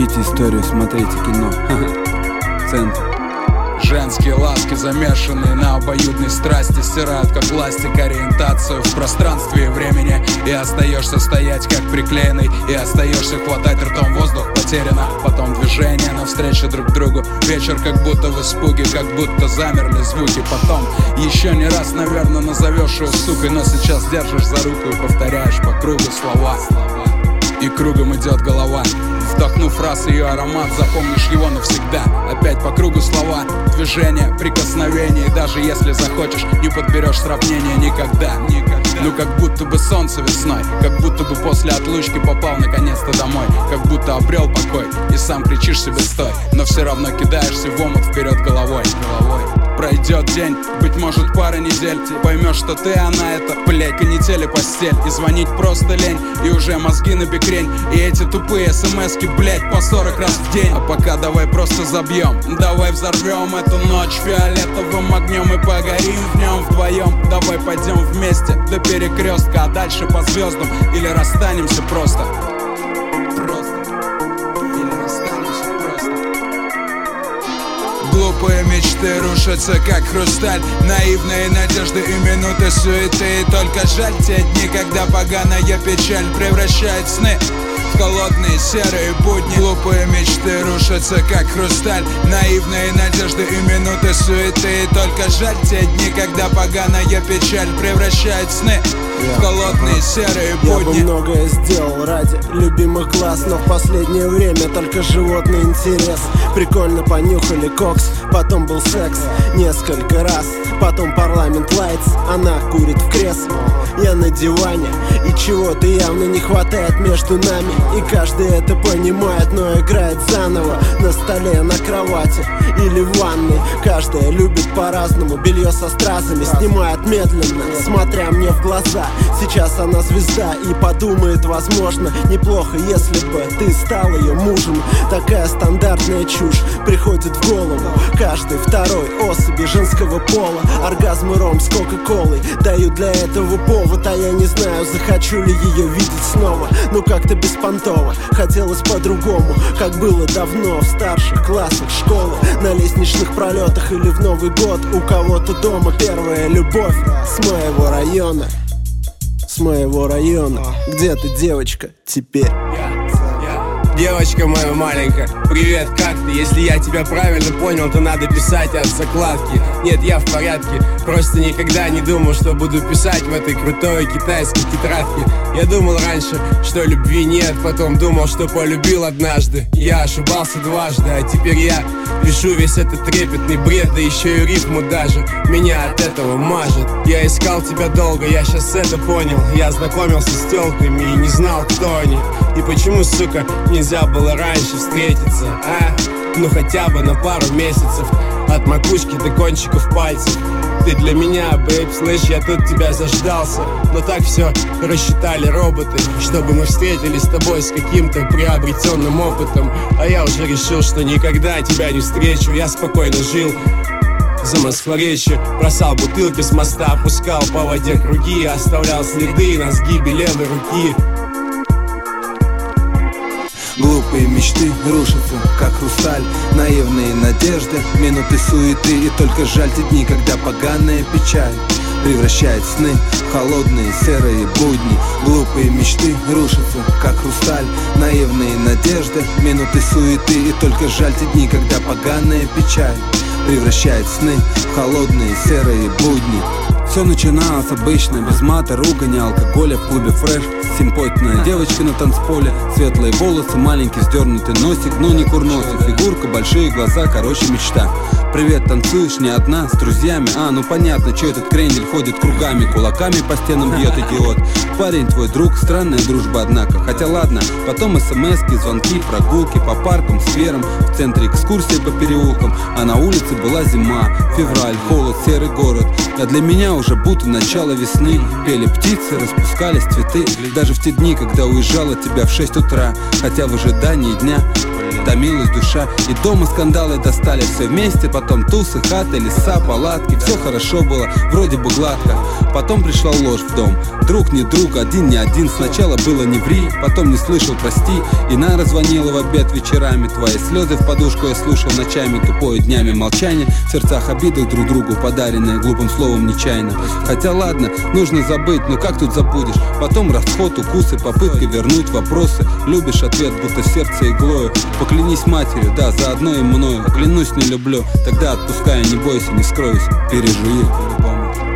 Ловите историю, смотрите кино. Центр. Женские ласки, замешанные на обоюдной страсти, стирают как ластик ориентацию в пространстве и времени. И остаешься стоять как приклеенный, и остаешься хватать ртом воздух, потеряно. Потом движение навстречу друг другу. Вечер как будто в испуге, как будто замерли звуки. Потом еще не раз, наверное, назовешь ее сукой, но сейчас держишь за руку и повторяешь по кругу слова. И кругом идет голова. Вдохнув раз ее аромат, запомнишь его навсегда. Опять по кругу слова, движения, прикосновения. И даже если захочешь, не подберешь сравнения никогда. Ну как будто бы солнце весной, как будто бы после отлучки попал наконец-то домой, как будто обрел покой и сам кричишь себе стой, но все равно кидаешься в омут вперед головой. Пройдет день, быть может пара недель, поймешь, что ты, она это, блядь, канитель и постель. И звонить просто лень, и уже мозги на бекрень. И эти тупые смски, блядь, по 40 раз в день. А пока давай просто забьем, давай взорвем эту ночь фиолетовым огнем и погорим в нем вдвоем. Давай пойдем вместе до перекрестка, а дальше по звездам. Или расстанемся просто. Глупые мечты рушатся как хрусталь, наивные надежды и минуты суеты. И только жаль те дни, когда поганая печаль превращает сны в холодные серые будни. Глупые мечты рушатся как хрусталь, наивные надежды и минуты суеты. И только жаль те дни, когда поганая печаль превращает сны в холодные серые будни. Я бы многое сделал ради любимых глаз, но в последнее время только животный интерес. Прикольно понюхали кокс, потом был секс несколько раз, потом парламент лайтс, она курит в кресле, я на диване, и чего-то явно не хватает между нами. И каждый это понимает, но играет заново на столе, на кровати или в ванной. Каждая любит по-разному, белье со стразами снимает медленно, смотря мне в глаза. Сейчас она звезда и подумает, возможно, неплохо, если бы ты стал ее мужем. Такая стандартная чушь приходит в голову каждой второй особи женского пола. Оргазм и ром с кока-колой дают для этого повод, а я не знаю, захочу ли ее видеть снова. Ну как-то беспонтово, хотелось по-другому, как было давно в старших классах школы, на лестничных пролетах или в Новый год у кого-то дома. Первая любовь с моего района. С моего района. Где ты, девочка, теперь? Девочка моя маленькая, привет, как ты? Если я тебя правильно понял, то надо писать от закладки. Нет, я в порядке, просто никогда не думал, что буду писать в этой крутой китайской тетрадке. Я думал раньше, что любви нет, потом думал, что полюбил однажды. Я ошибался дважды, а теперь я пишу весь этот трепетный бред, да еще и рифму даже. Меня от этого мажет. Я искал тебя долго, я сейчас это понял. Я знакомился с тёлками и не знал, кто они. И почему, сука, нельзя было раньше встретиться, а? Ну хотя бы на пару месяцев, от макушки до кончиков пальцев. Ты для меня, бэйб, слышь, я тут тебя заждался. Но так все рассчитали роботы, чтобы мы встретились с тобой с каким-то приобретенным опытом. А я уже решил, что никогда тебя не встречу. Я спокойно жил за Москворечье, бросал бутылки с моста, опускал по воде круги, оставлял следы на сгибе левой руки. Глупые мечты рушатся, как хрусталь, наивные надежды, минуты суеты. И только жаль те дни, когда поганая печаль превращает сны в холодные серые будни. Глупые мечты рушатся, как хрусталь, наивные надежды, минуты суеты. И только жаль те дни, когда поганая печаль превращает сны в холодные серые будни. Все начиналось обычно, без мата, ругани, алкоголя в клубе фреш. Симпотная девочка на танцполе, светлые волосы, маленький сдернутый носик, но не курносый, фигурка, большие глаза, короче мечта. Привет, танцуешь не одна, с друзьями? Ну понятно, что этот крендель ходит кругами, кулаками по стенам бьет, идиот. Парень твой друг, странная дружба, однако. Хотя ладно, потом смски, звонки, прогулки по паркам, скверам, в центре экскурсии по переулкам. А на улице была зима, февраль, холод, серый город. А для меня уже будто начало весны. Пели птицы, распускались цветы. Даже в те дни, когда уезжал от тебя в 6 утра. Хотя в ожидании дня томилась душа. И дома скандалы достали все вместе. Потом тусы, хаты, леса, палатки. Все хорошо было, вроде бы гладко. Потом пришла ложь в дом. Друг не друг, один не один. Сначала было не ври, потом не слышал прости. И Нара звонила в обед вечерами. Твои слезы в подушку я слушал ночами. Тупое днями молчание. В сердцах обиды друг другу подаренные глупым словом нечаянно. Хотя ладно, нужно забыть, но как тут забудешь? Потом расход, укусы, попытка вернуть вопросы. Любишь ответ, будто сердце иглою. Поклянись матерью, да, заодно и мною. Клянусь, не люблю, тогда отпускай, не бойся, не скроюсь. Пережуй по-любому.